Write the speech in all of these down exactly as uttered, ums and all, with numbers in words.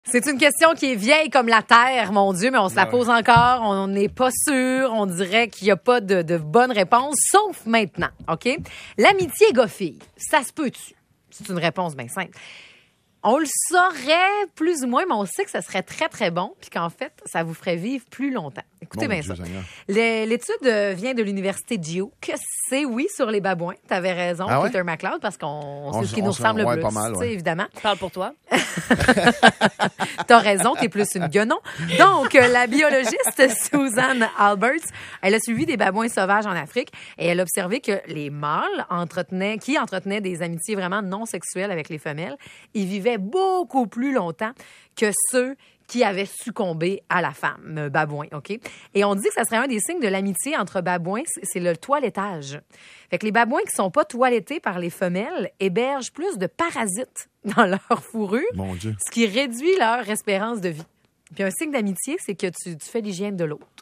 C'est une question qui est vieille comme la terre, mon Dieu, mais on se la pose encore. On n'est pas sûr. On dirait qu'il n'y a pas de, de bonne réponse, sauf maintenant, OK? L'amitié gars-fille, ça se peut-tu? C'est une réponse bien simple. On le saurait plus ou moins, mais on sait que ça serait très, très bon, puis qu'en fait, ça vous ferait vivre plus longtemps. Écoutez bien ça. Le, l'étude vient de l'université Duke. C'est, oui, sur les babouins. Tu avais raison, ah ouais? Peter McLeod, parce qu'on sait ce qui nous ressemble ouais, le plus, pas mal, ouais. évidemment. Parle pour toi. T'as raison, t'es plus une guenon. Donc, la biologiste Susan Alberts, elle a suivi des babouins sauvages en Afrique et elle a observé que les mâles entretenaient, qui entretenaient des amitiés vraiment non sexuelles avec les femelles, ils vivaient beaucoup plus longtemps que ceux qui avaient succombé à la femme, babouin, OK? Et on dit que ça serait un des signes de l'amitié entre babouins, c'est le toilettage. Fait que les babouins qui sont pas toilettés par les femelles hébergent plus de parasites dans leur fourrure, Mon Dieu. ce qui réduit leur espérance de vie. Puis un signe d'amitié, c'est que tu, tu fais l'hygiène de l'autre.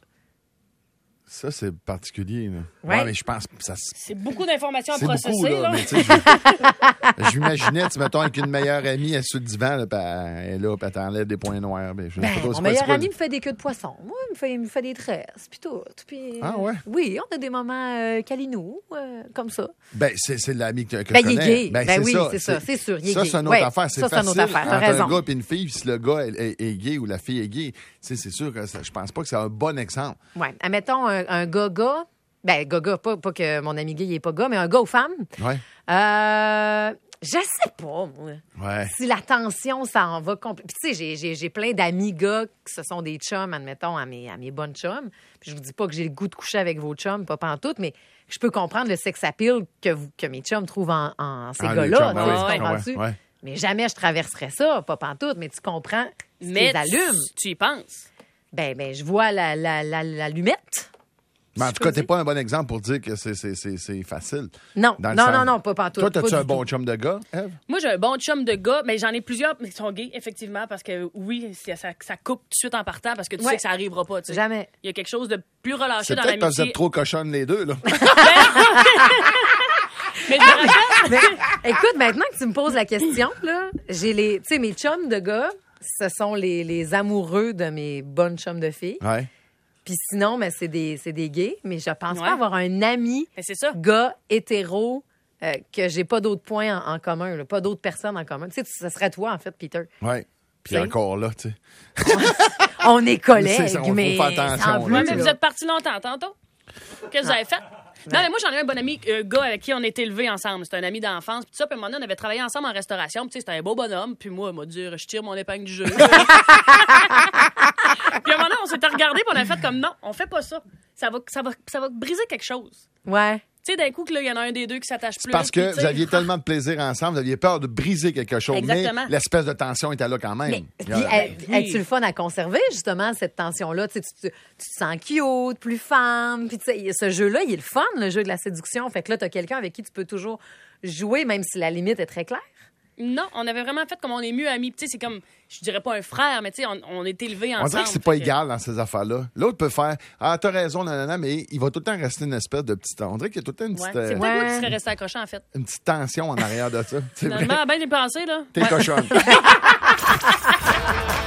Ça, c'est particulier. Là. Ouais. Ouais, mais je pense que ça... C'est beaucoup d'informations à C'est processer. beaucoup, là. là. Mais, tu sais, je... je m'imaginais, tu mettons, avec une meilleure amie, elle est sur le divan, là, puis elle est là, puis elle t'enlève des points noirs. Ben, je Ben, sais pas, mon meilleur ami me fait des queues de poisson. Moi, il me fait, il me fait des tresses, puis tout. Puis, Ah ouais? Oui, on a des moments euh, câlinous, euh, comme ça. Ben, c'est, c'est l'ami que, que Ben, je il est connais. gay. Ben, Ben c'est oui, ça. c'est ça, c'est sûr, il est ça, gay. c'est une autre Ouais, affaire. C'est ça, c'est une facile autre affaire, t'as entre raison. un gars et une fille, si le gars est, est, est gay ou la fille est gay, tu sais, c'est sûr que ça, je pense pas que c'est un bon exemple. Oui. Admettons un, un gars-gars. Ben, gars-gars, pas, pas que mon ami gay n'est pas gars, mais un gars ou femme. Ouais. Euh, je sais pas, moi. Ouais. Si la tension, ça en va compl- Puis, tu sais, j'ai, j'ai, j'ai plein d'amis gars qui ce sont des chums, admettons, à mes, à mes bonnes chums. Puis, je vous dis pas que j'ai le goût de coucher avec vos chums, pas pantoute, mais je peux comprendre le sex appeal que, vous, que mes chums trouvent en, en ces Ah, les gars-là. chums, Tu ben sais, oui, tu ouais, comprends-tu? ouais, ouais. Mais jamais je traverserais ça, pas pantoute, mais tu comprends ce qui Mais les allume. tu, tu y penses. Ben, ben, je vois la, la, la, l'allumette. Mais en Je tout peux cas, dire. t'es pas un bon exemple pour dire que c'est, c'est, c'est, c'est facile. Non, Dans le non, sens- non, non, pas pantoute. Toi, t'as-tu pas un du bon tout. chum de gars, Ève? Moi, j'ai un bon chum de gars, mais j'en ai plusieurs qui sont gays, effectivement, parce que oui, ça, ça, ça coupe tout de suite en partant, parce que tu Ouais. sais que ça arrivera pas. Tu sais. Jamais. Il y a quelque chose de plus relâché C'est dans peut-être parce que vous l'amitié. êtes trop cochonnes les deux, là. Mais je me rappelle- Mais, écoute, maintenant que tu me poses la question, là, j'ai les, tu sais, mes chums de gars, ce sont les, les amoureux de mes bonnes chums de filles. Ouais. Puis sinon, mais c'est des, c'est des gays. Mais je pense Ouais. pas avoir un ami Mais c'est ça. gars hétéro euh, que j'ai pas d'autres points en, en commun, là, pas d'autres personnes en commun. Tu sais, ça serait toi, en fait, Peter. Ouais. Puis T'sais. encore là, tu sais. On est collègues, C'est ça, on faut mais faire attention, sans là. plus, Ouais, mais là. vous êtes partis longtemps, tantôt. Qu'est-ce que vous avez fait? Non, mais moi, j'en ai un bon ami, un gars avec qui on était élevés ensemble. C'était un ami d'enfance. Puis tout ça, puis à un moment donné, on avait travaillé ensemble en restauration. Puis tu sais, c'était un beau bonhomme. Puis moi, il m'a dit, je tire mon épingle du jeu. Puis à un moment donné, on s'était regardé, puis on a fait comme, non, on fait pas ça. Ça va, ça va, ça va briser quelque chose. Ouais. Tu sais, d'un coup, que là, il y en a un des deux qui s'attache plus. Parce puis que tu sais, vous aviez tellement de plaisir ensemble, vous aviez peur de briser quelque chose. Exactement. Mais l'espèce de tension était là quand même. Mais, Il puis, y a- est- oui. est-tu le fun à conserver, justement, cette tension-là? Tu, sais, tu, tu, tu te sens cute, plus femme. Puis, tu sais, ce jeu-là, il est le fun, le jeu de la séduction. Fait que là, tu as quelqu'un avec qui tu peux toujours jouer, même si la limite est très claire. Non, on avait vraiment fait comme on est mieux amis. Tu sais, c'est comme, je dirais pas un frère, mais tu sais, on, on est élevés ensemble. On dirait que c'est pas Fait que- égal dans ces affaires-là. L'autre peut faire Ah, t'as raison, nanana, mais il va tout le temps rester une espèce de petite. On dirait qu'il y a tout le temps une Ouais. petite, C'est euh, peut-être moi Ouais. qui serais resté accroché, en fait. une petite tension en arrière de ça. C'est vrai. Finalement, à bien dépensé, là. T'es cochonne.